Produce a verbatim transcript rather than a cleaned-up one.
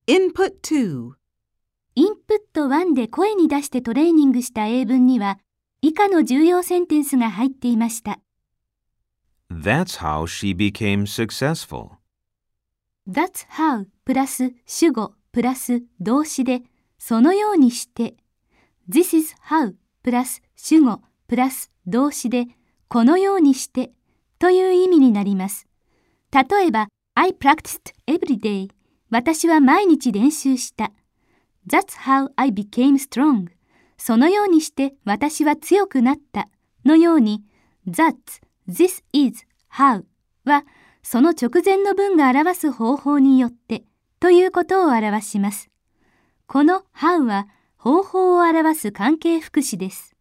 Input two. インプットワンで声に出してトレーニングした英文には、以下の重要センテンスが入っていました。 That's how she became successful. That's how プラス主語プラス動詞で、そのようにして。This is how プラス主語プラス動詞で、このようにしてという意味になります。例えば、I practiced every day. 私は毎日練習した。That's how I became strong. そのようにして私は強くなったのように That, this is, how はその直前の文が表す方法によってということを表します。この how は方法を表す関係副詞です。